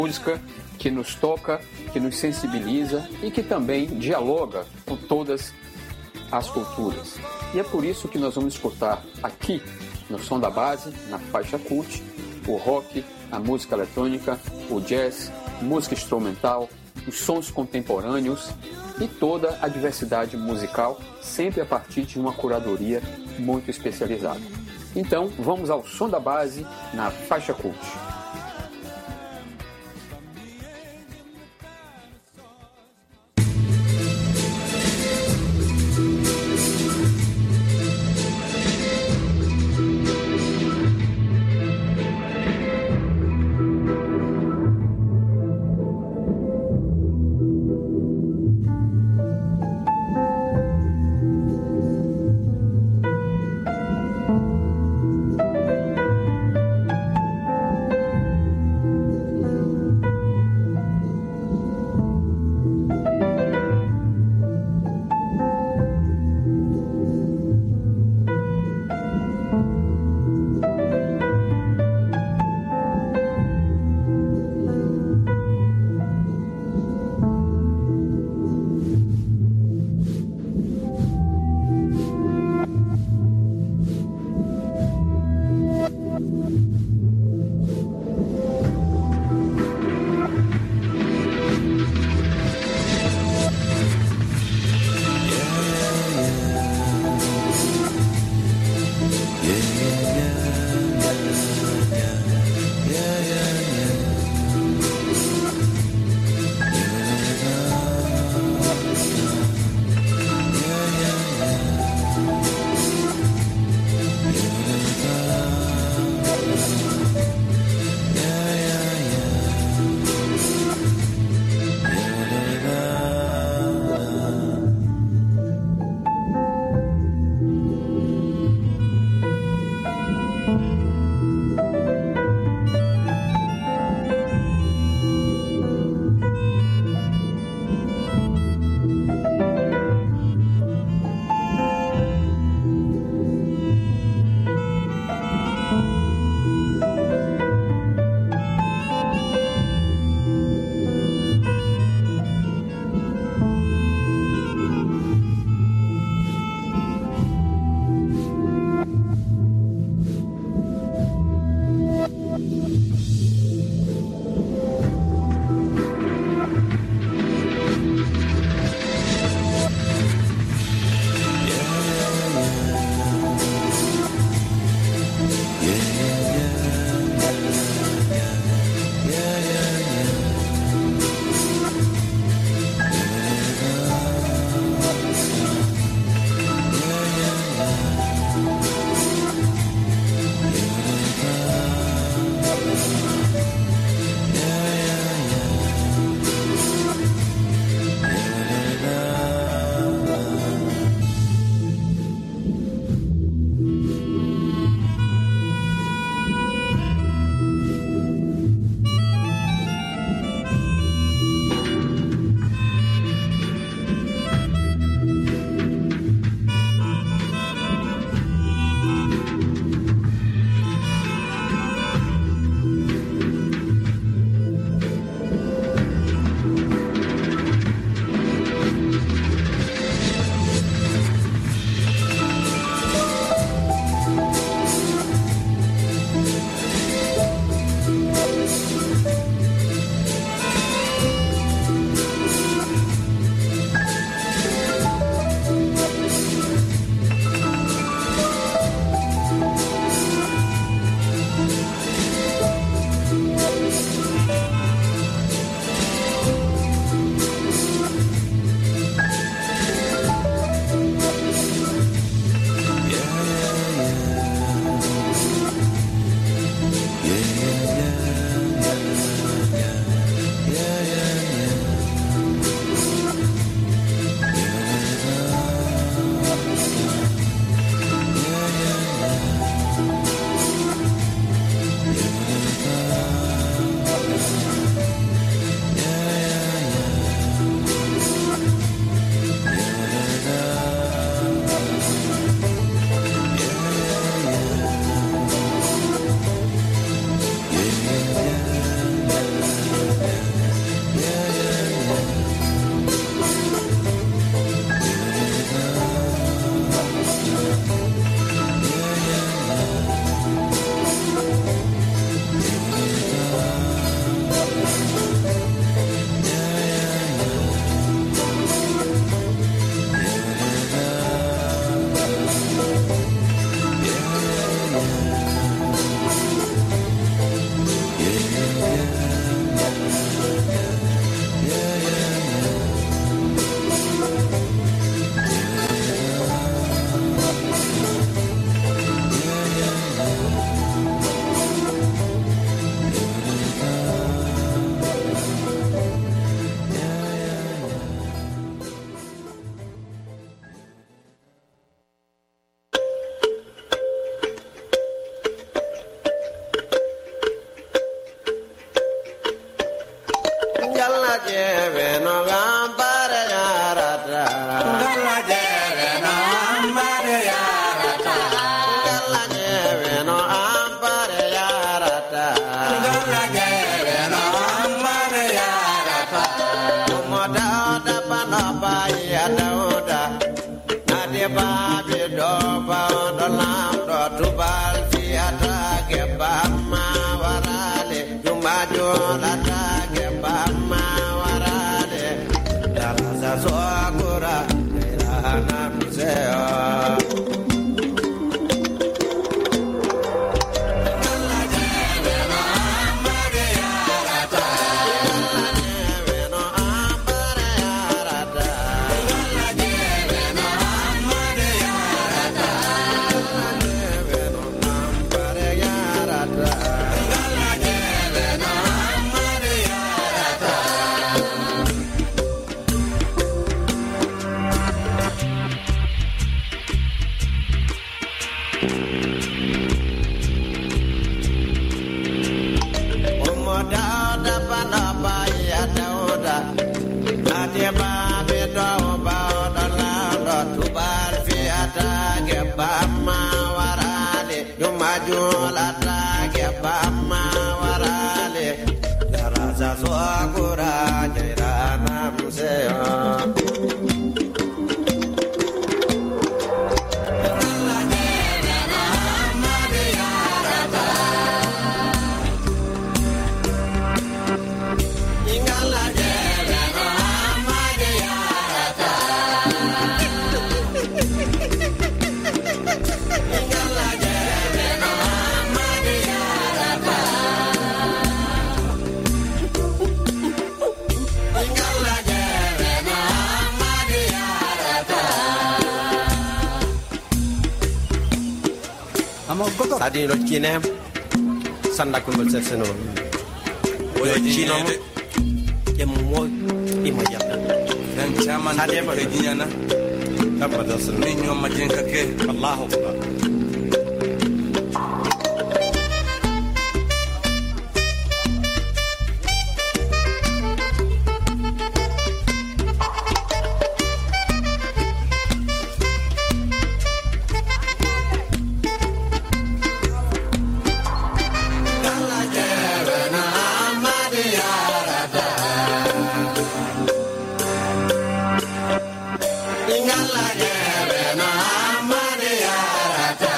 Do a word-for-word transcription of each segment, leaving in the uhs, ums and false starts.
música que nos toca, que nos sensibiliza e que também dialoga com todas as culturas. E é por isso que nós vamos escutar aqui, no Som da Base, na faixa cult, o rock, a música eletrônica, o jazz, música instrumental, os sons contemporâneos e toda a diversidade musical, sempre a partir de uma curadoria muito especializada. Então, vamos ao Som da Base na faixa cult. Adi lo kinem sanda kumbul seseno lo kinom ke mo imo yalla dan chaman ke dinyana tabada sunu ninyo majenka ke Allahu akbar Tinggal lagi, benar, Maria.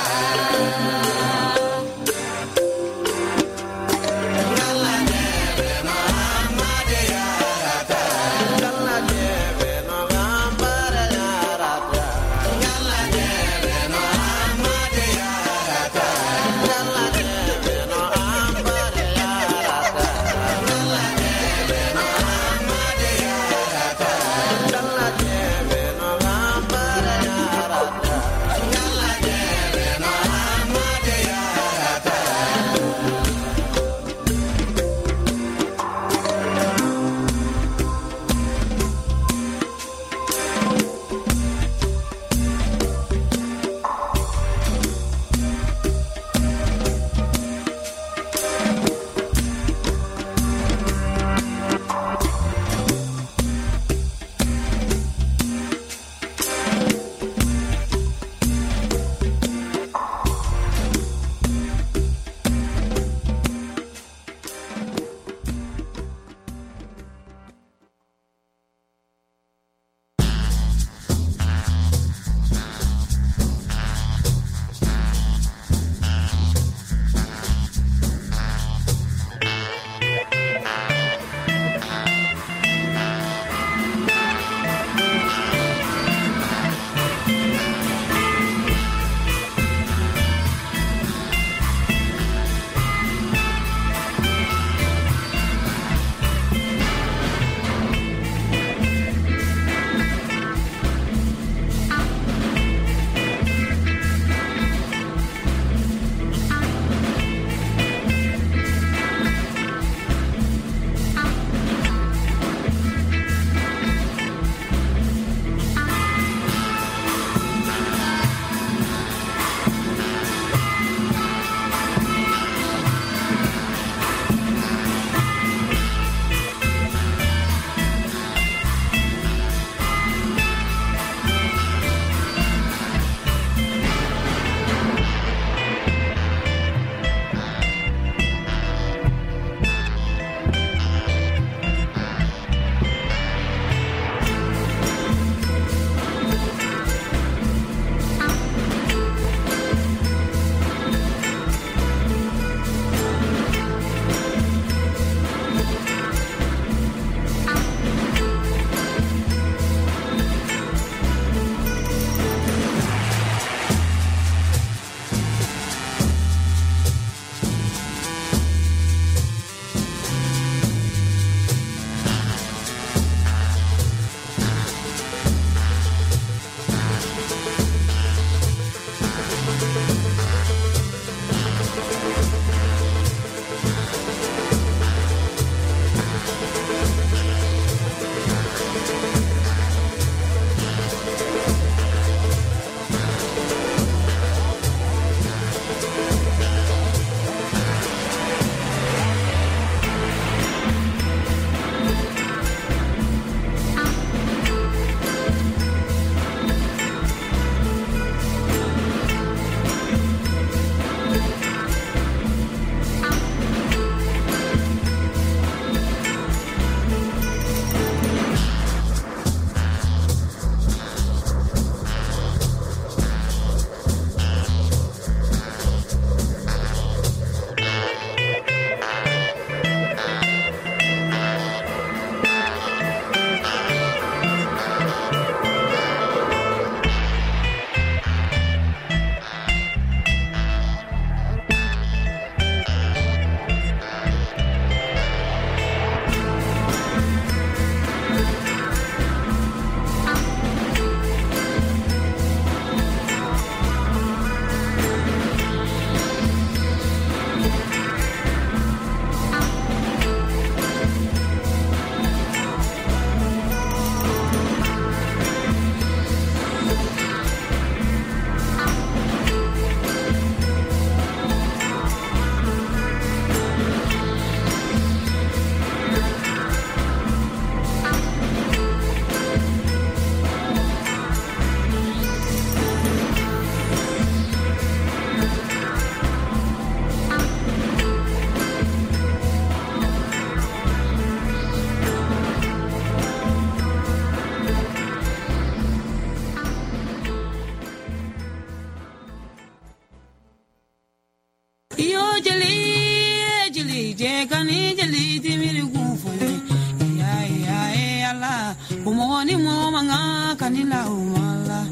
Kumoni mo manga kanila umala.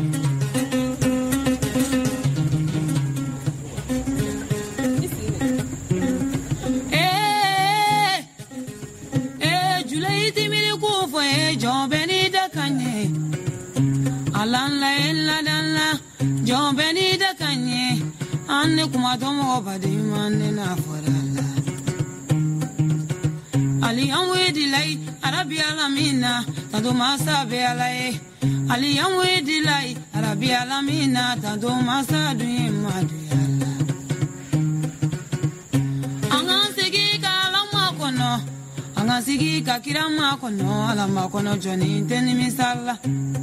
Eh, eh, Julai timiri kufo eh, John Benida kanye. Alan la ella danla, John Benida kanye. Anne kumatomo obadi manne na forala. Ali amwe dilai, Arabi alamina, tado masa be alai. Ali amwe dilai, Arabi alamina, tado masa duye madu yala. Angan sigi ka alama kono, angan sigi ka kirama kono, alama kono joni inteni misala.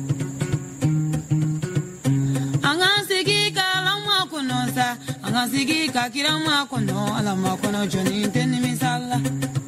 Angan sigi ka alama kono sa, angan sigi ka kirama kono, alama kono joni inteni misala.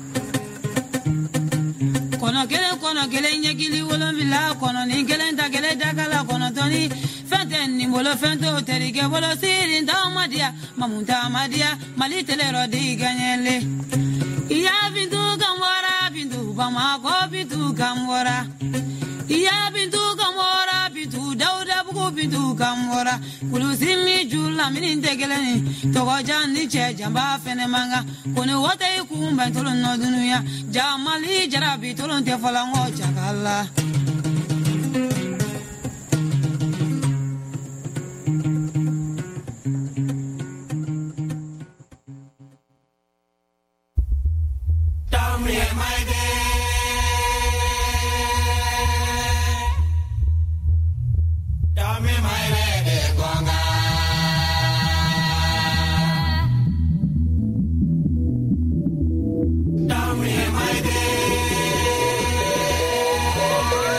Kono kele kono kele nyekili wolo vila kono ni kele nta kele dakala kono toni fente ni bolo fente terike bolo siri nta madia mamunta madia mali telero di ganyele iya bintu kamora bintu bama ko bintu kamora iya bintu kamora bintu dauda buku bintu kamora kulusimi jula mini tekele ni togo jani che jamba fene manga kono wote kumba tolo no dunuya jamali jarabi tolo te falango chakala Down me, my day.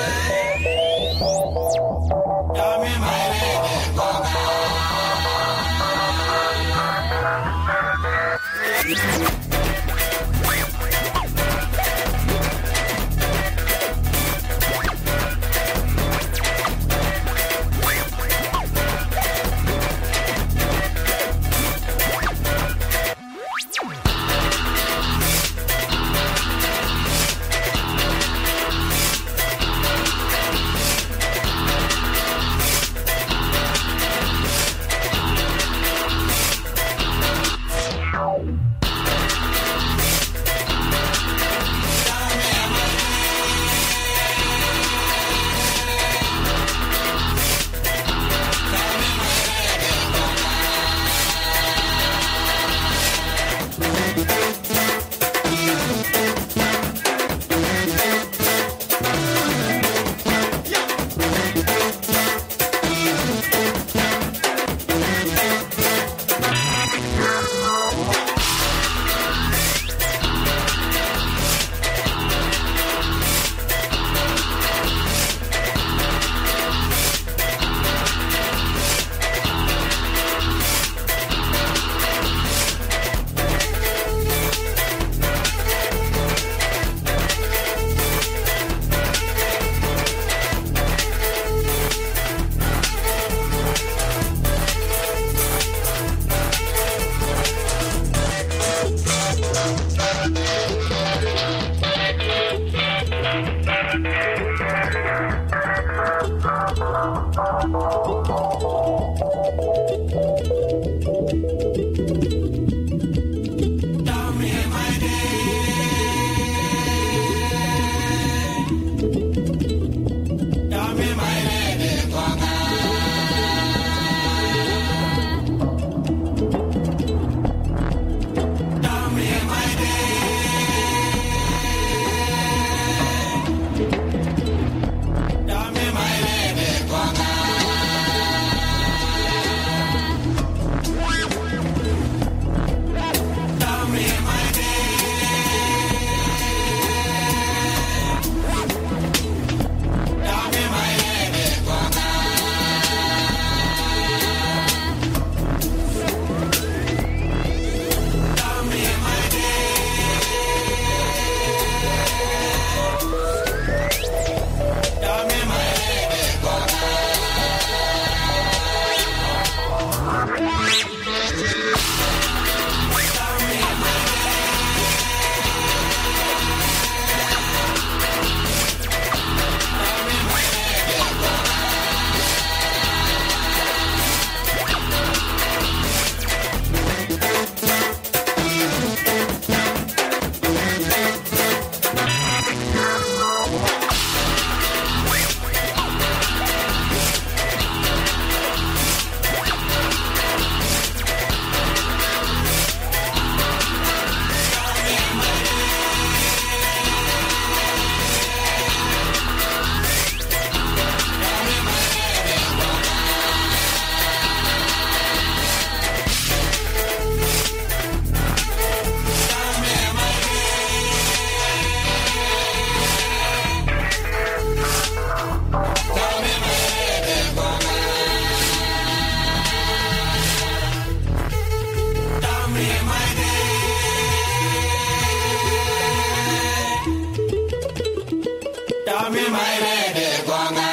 mi maire de gonga.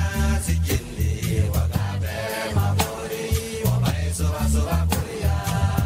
Soba soba korea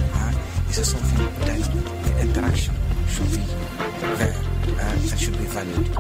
Uh, this is something that the interaction should be there uh, and should be valued.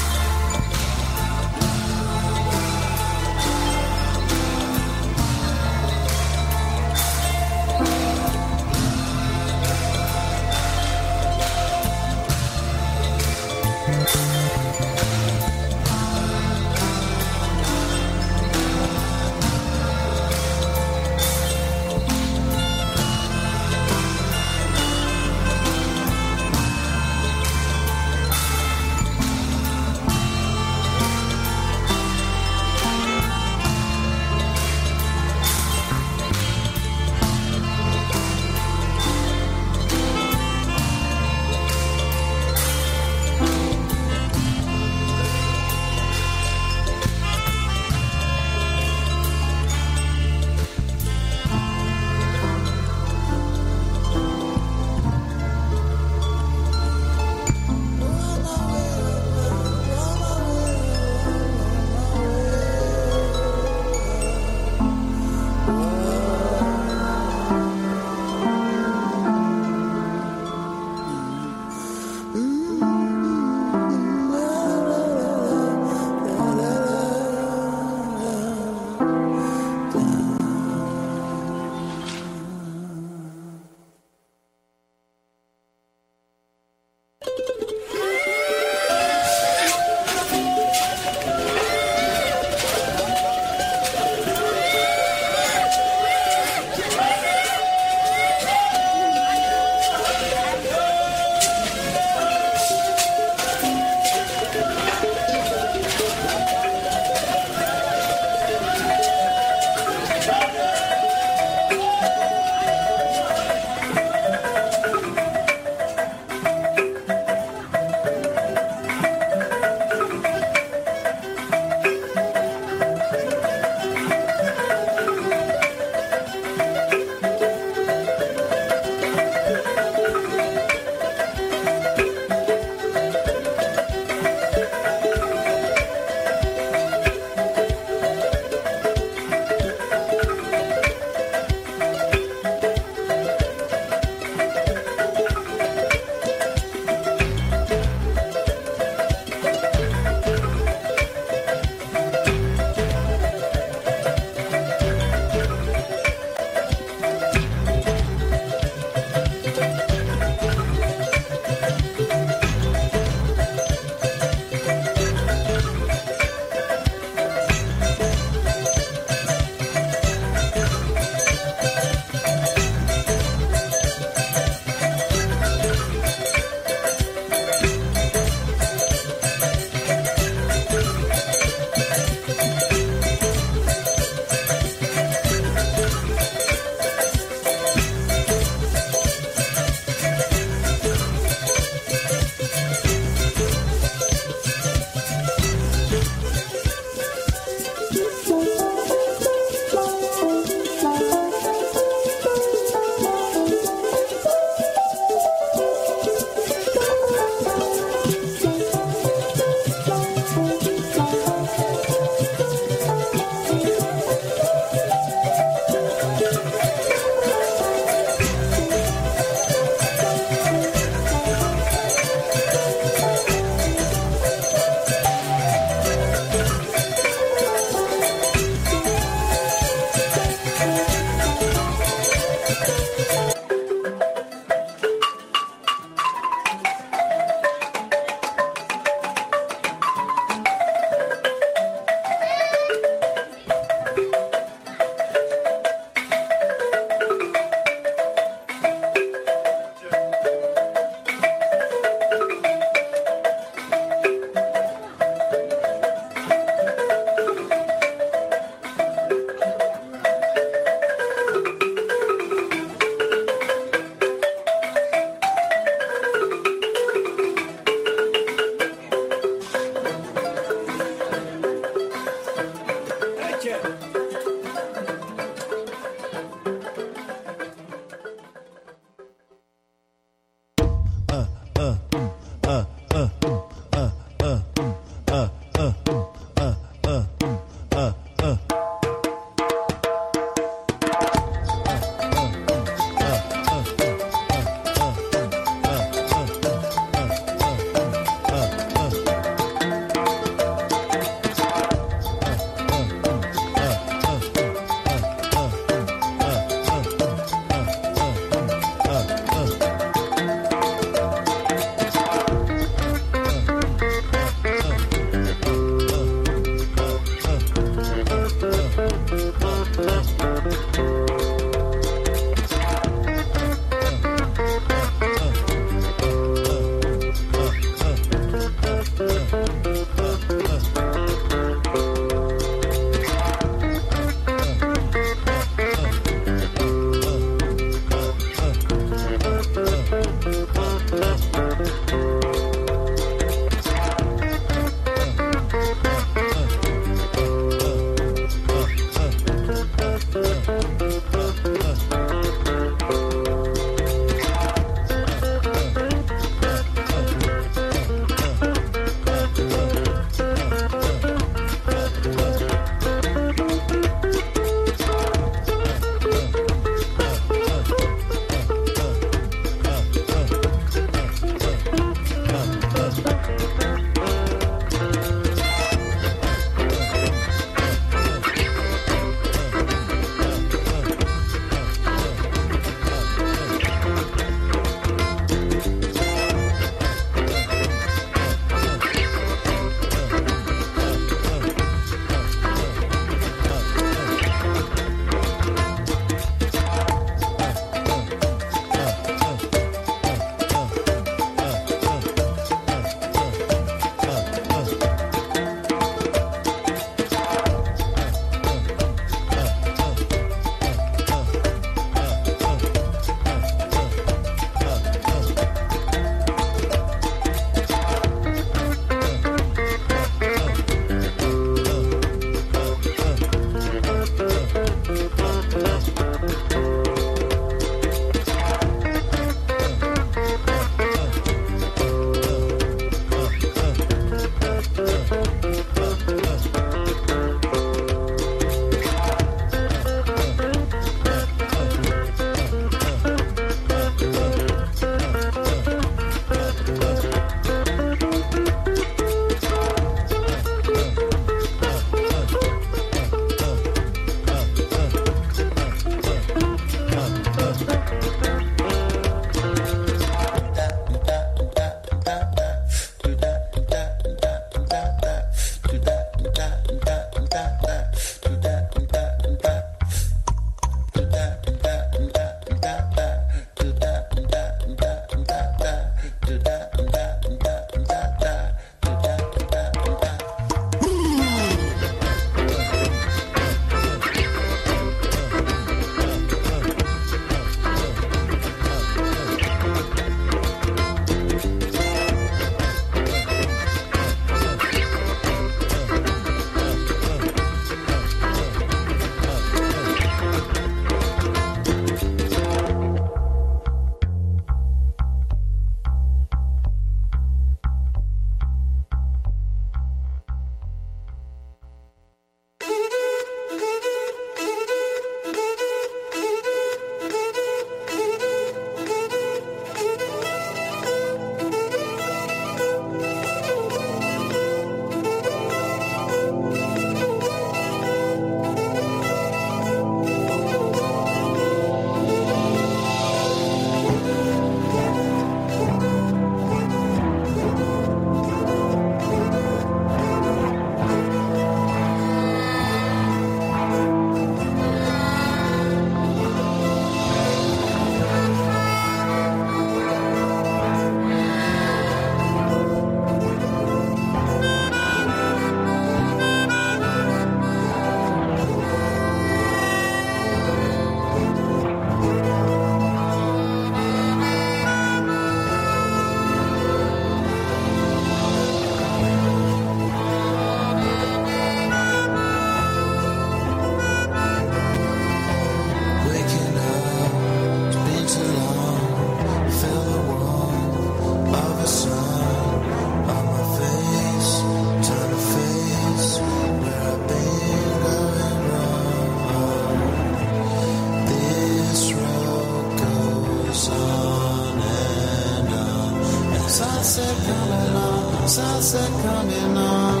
sunset coming on, sunset coming on.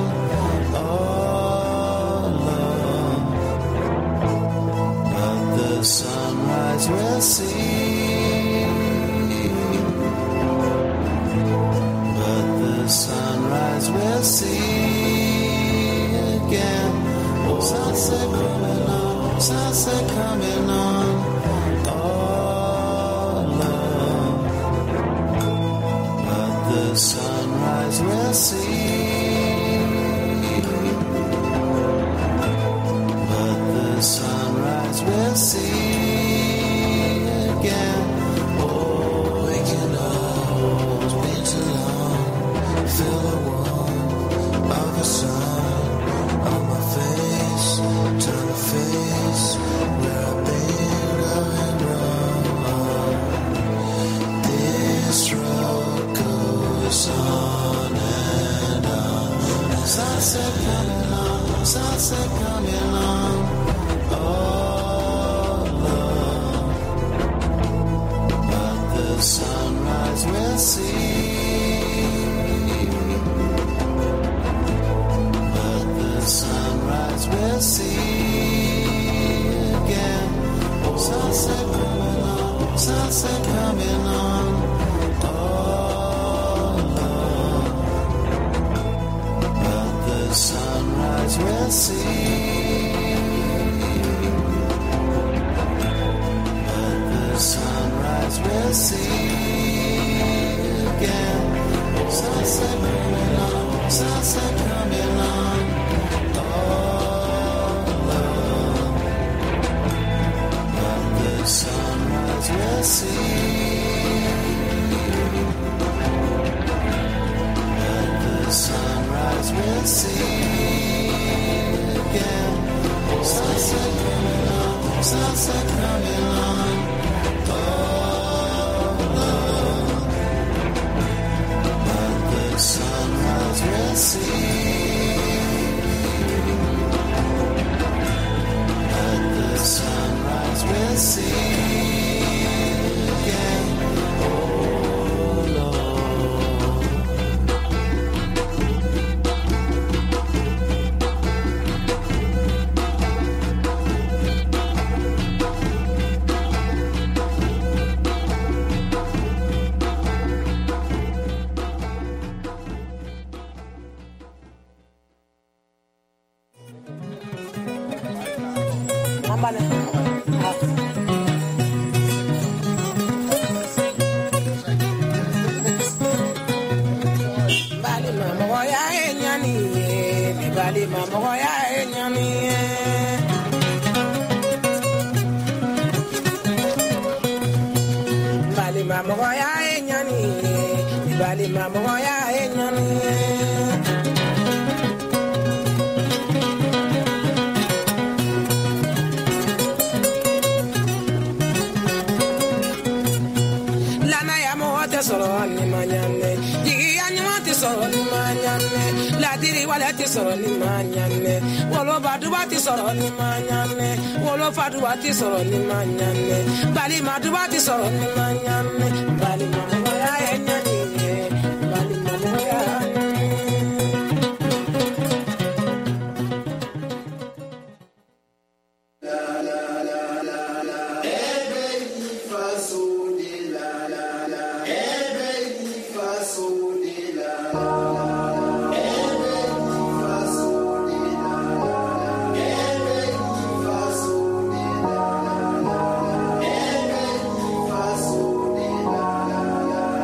Oh Lord, but the sunrise we'll see, but the sunrise we'll see again. Oh, sunset coming on, sunset coming on. The sunrise we'll see, but the sunrise we'll see again. Oh, waking up, it's been too long. Feel the warmth of the sun on my face. Turn the face where I've been going wrong. This road goes on and on. Sunset coming on, sunset coming on. Oh Lord, but the sunrise we'll see, but the sunrise we'll see again. Oh, sunset coming on, sunset coming on. Sunrise we'll see, but the sunrise we'll see again. Sunset coming on, sunset coming on. Oh Lord, but the sunrise we'll see, but the sunrise we'll see. Sunset coming on, sunset coming on. Oh Lord, but the sunrise we'll see, but the sunrise we'll see again. Oh Lord. Faduati soro ni manyane, bali maduati soro ni manyane, bali mamoya enyani, bali mamoya. La la la la la, ebe faso de la la la, ebe faso de la la la. La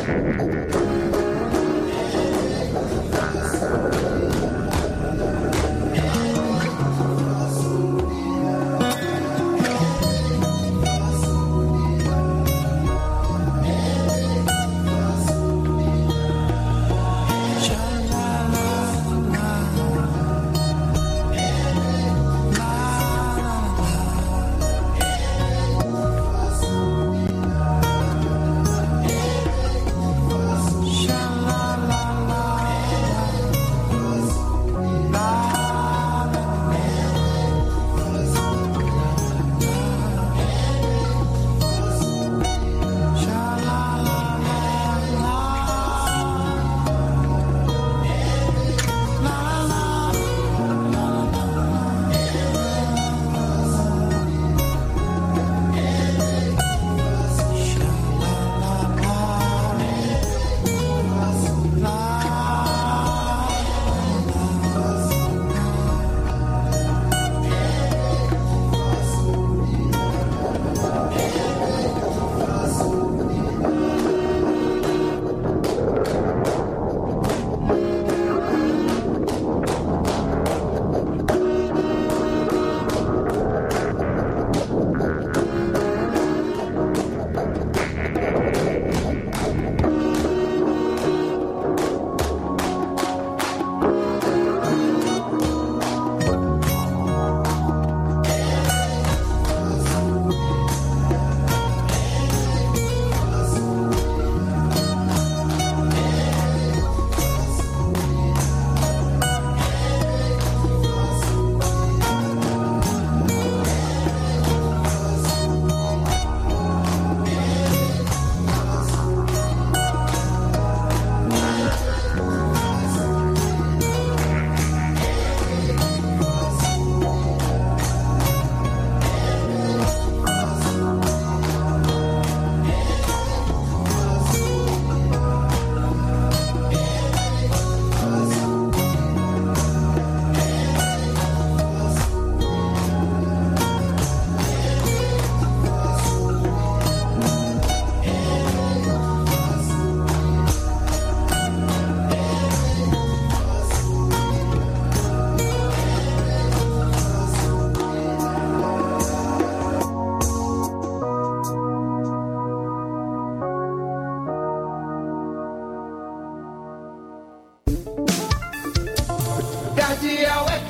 Cardeal F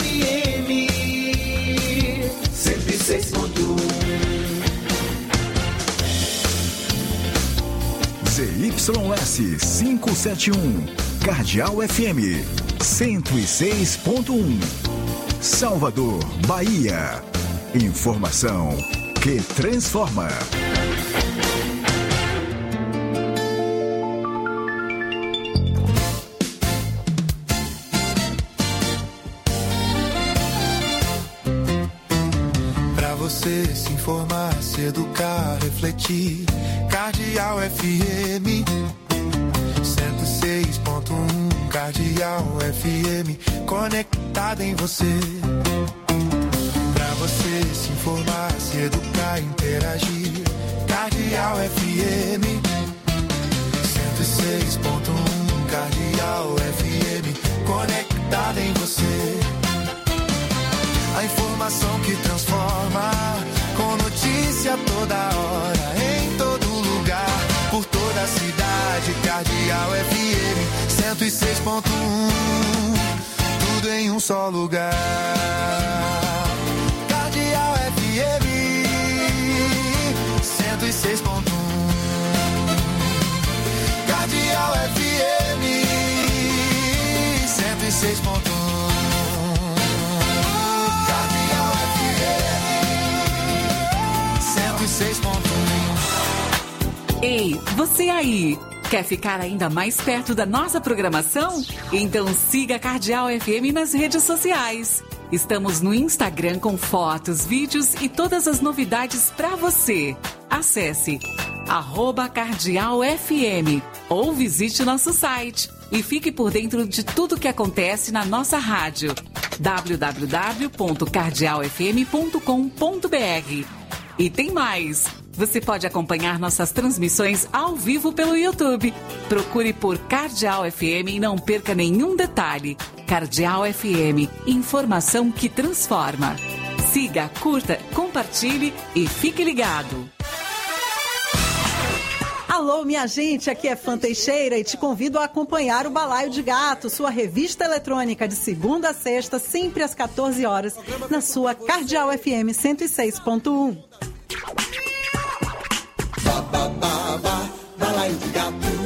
M cento e seis ponto um. Z Y S quinhentos e setenta e um, Cardeal F M cento e seis ponto um, Salvador, Bahia. Informação que transforma. Pra você se informar, se educar, refletir. Cardeal F M cento e seis ponto um, Cardeal F M, conectada em você. Pra você se informar, se educar, interagir. Cardeal F M cento e seis ponto um, Cardeal F M, conectada em você. A informação que transforma, com notícia toda hora, em todo lugar, por toda a cidade. Cardeal F M cento e seis ponto um, tudo em um só lugar. Cardeal F M cento e seis ponto um, Cardeal F M cento e seis ponto um. Ei, você aí, quer ficar ainda mais perto da nossa programação? Então siga a Cardeal F M nas redes sociais. Estamos no Instagram com fotos, vídeos e todas as novidades para você. Acesse arroba Cardeal F M ou visite nosso site e fique por dentro de tudo que acontece na nossa rádio. w w w ponto cardeal f m ponto com ponto b r. E tem mais! Você pode acompanhar nossas transmissões ao vivo pelo YouTube. Procure por Cardeal F M e não perca nenhum detalhe. Cardeal F M, informação que transforma. Siga, curta, compartilhe e fique ligado. Alô, minha gente, aqui é Fã Teixeira e te convido a acompanhar o Balaio de Gato, sua revista eletrônica de segunda a sexta, sempre às quatorze horas, na sua Cardeal F M cento e seis ponto um. Ba, ba, ba, ba, Balaio de Gato.